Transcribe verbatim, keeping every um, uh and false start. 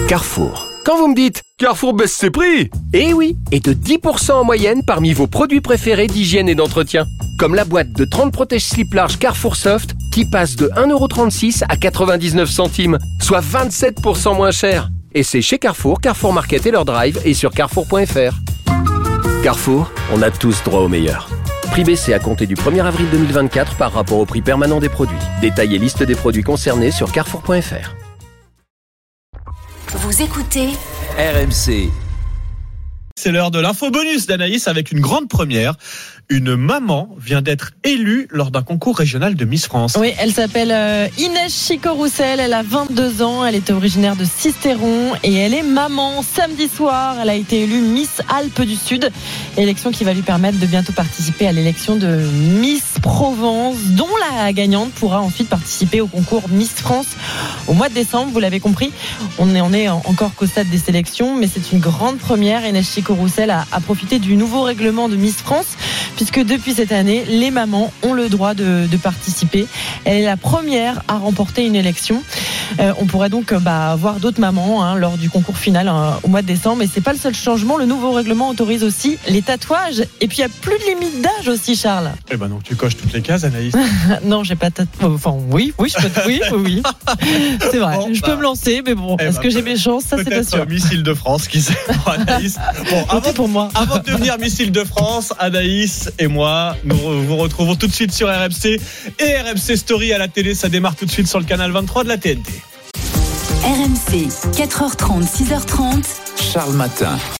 Carrefour. Quand vous me dites Carrefour baisse ses prix, eh oui, et de dix pour cent en moyenne parmi vos produits préférés d'hygiène et d'entretien. Comme la boîte de trente protège-slips larges Carrefour Soft qui passe de un euro trente-six à quatre-vingt-dix-neuf centimes, soit vingt-sept pour cent moins cher. Et c'est chez Carrefour, Carrefour Market et leur drive et sur carrefour point f r. Carrefour, on a tous droit au meilleur. Prix baissé à compter du premier avril deux mille vingt-quatre par rapport au prix permanent des produits. Détail et liste des produits concernés sur carrefour point f r. Vous écoutez R M C. C'est l'heure de l'info bonus d'Anaïs avec une grande première. Une maman vient d'être élue lors d'un concours régional de Miss France. Oui, elle s'appelle euh, Inès Chico-Roussel, elle a vingt-deux ans, elle est originaire de Sisteron et elle est maman. Samedi soir, elle a été élue Miss Alpes du Sud, élection qui va lui permettre de bientôt participer à l'élection de Miss Provence, dont la gagnante pourra ensuite participer au concours Miss France au mois de décembre. Vous l'avez compris, on est, on est encore qu'au stade des sélections, mais c'est une grande première. Inès Chico-Roussel a, a profité du nouveau règlement de Miss France, puisque depuis cette année, les mamans ont le droit de, de participer. Elle est la première à remporter une élection. Euh, on pourrait donc bah, voir d'autres mamans hein, lors du concours final hein, au mois de décembre. Mais c'est pas le seul changement. Le nouveau règlement autorise aussi les tatouages. Et puis il y a plus de limite d'âge aussi, Charles. Eh ben donc tu coches toutes les cases, Anaïs. Non, j'ai pas de tatouage. Enfin oui, oui, je peux. Oui, oui, oui. C'est vrai. Bon, je bah, peux me lancer, mais bon, eh est-ce bah, que j'ai mes chances? Ça, c'est pas sûr. Miss Île-de-France, qui sait, Anaïs. Bon, avant, pour moi. avant de devenir Miss Île-de-France, Anaïs et moi, nous vous retrouvons tout de suite sur R M C et R M C Story à la télé. Ça démarre tout de suite sur le canal vingt-trois de la T N T. R M C, quatre heures trente, six heures trente. Charles Matin.